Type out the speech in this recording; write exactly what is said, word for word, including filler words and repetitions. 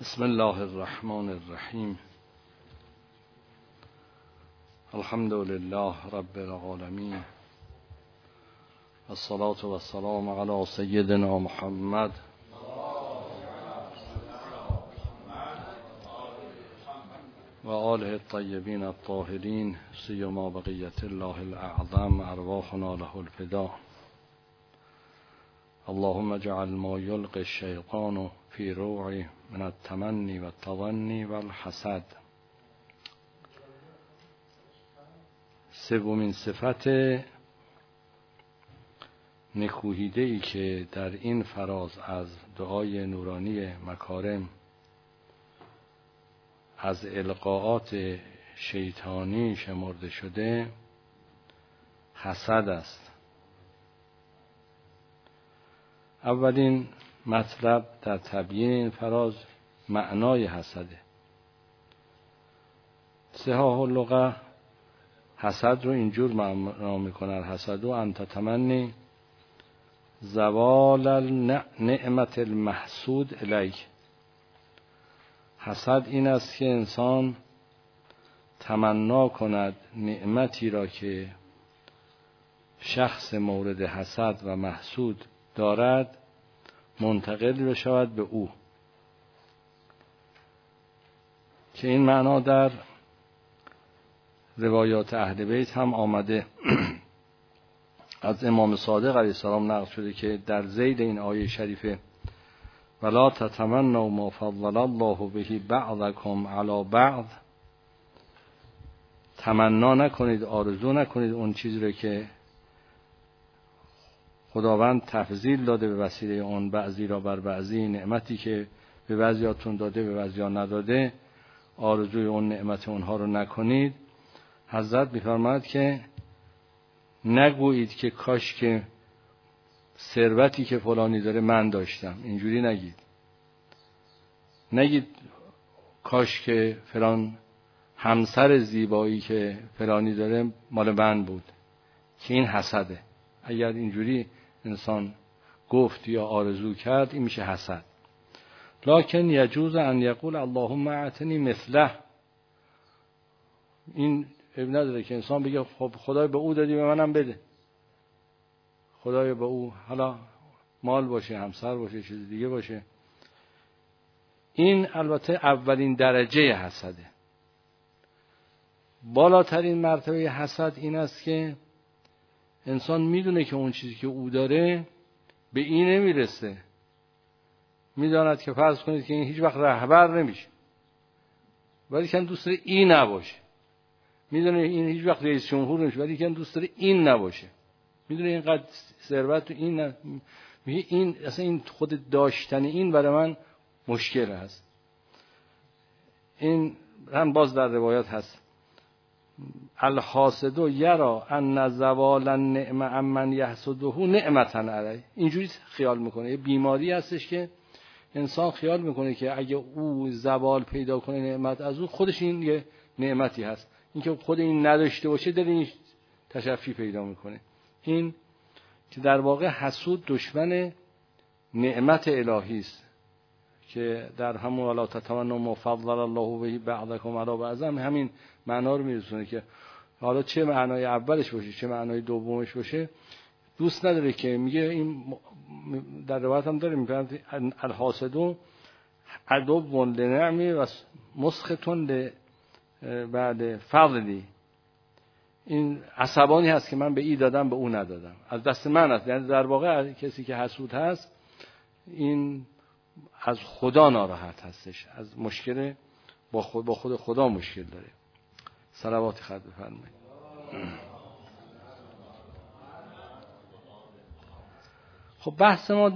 بسم الله الرحمن الرحیم. الحمد لله رب العالمین، الصلاة و السلام علی سیدنا محمد و آله الطیبین الطاهرین، سیما بقیت الله الاعظم، ارواحنا له الفدا. اللهم اجعل ما یلقی الشیطان فی روعی من التمنی و التظنی و الحسد. سومین صفت نکوهیده ای که در این فراز از دعای نورانی مکارم از القاءات شیطانی شمرده شده حسد است. اولین مطلب در تبیین این فراز معنای حسده. صحاح اللغه حسد رو اینجور معنا میکنن: حسد و ان تتمنی زوال نعمت المحسود الیک. حسد این است که انسان تمنا کند نعمتی را که شخص مورد حسد و محسود دارد منتقل بشود به او، که این معنا در روایات اهل بیت هم آمده. از امام صادق علیه السلام نقل شده که در ذیل این آیه شریفه ولا تتمنوا ما فضل الله به بعضکم علی بعض، تمنا نکنید، آرزو نکنید اون چیزی رو که خداوند تفضیل داده به وسیله اون بعضی را بر بعضی، نعمتی که به بعضیاتون داده به بعضیا نداده، آرزوی اون نعمت اونها رو نکنید. حضرت می‌فرماید که نگویید که کاش که ثروتی که فلانی داره من داشتم، اینجوری نگید. نگید کاش که فلان همسر زیبایی که فلانی داره مال من بود، که این حسده. اگر اینجوری انسان گفت یا آرزو کرد این میشه حسد. لکن یجوز ان یقول اللهم اعطنی مثله. این عیب نداره که انسان بگه خب خدای به او دادی به منم بده، خدای به او، حالا مال باشه، همسر باشه، چیز دیگه باشه. این البته اولین درجه حسده. بالاترین مرتبه حسد این است که انسان میدونه که اون چیزی که او داره به این نمیرسه. میداند که فرض کنید که این هیچ وقت رهبر نمیشه، ولی که دوست داره این نباشه. میدونه این هیچ وقت رئیس جمهور نمیشه، ولی که دوست داره این نباشه. میدونه اینقدر ثروت و این نه. میگه این اصلا این خود داشتن این برای من مشکل هست. این هم باز در روایات هست: الحاسد یرا ان زوال النعمه عمن یحسده نعمتا علی. اینجوری خیال میکنه. یه بیماری هستش که انسان خیال میکنه که اگه او زوال پیدا کنه نعمت از او، خودش این یه نعمتی هست. اینکه خود این نداشته باشه دل این تشفی پیدا میکنه. این که در واقع حسود دشمن نعمت الهی است، که در همون ولا تتمنوا ما فضل الله به بعضکم علی بعض همین معنا رو میرسونه، که حالا چه معنای اولش باشه چه معنای دومش باشه دوست نداره. که میگه این در روایت هم داره میگه الحاسدون عدو لنعمی و مسخطون بعد فضلی. این عصبانی هست که من به این دادم به اون ندادم، از دست من است. یعنی در واقع کسی که حسود هست این از خدا ناراحت هستش، از مشکل با خود با خود خدا مشکل داره. صلوات خود بفرمایید. خب بحث ما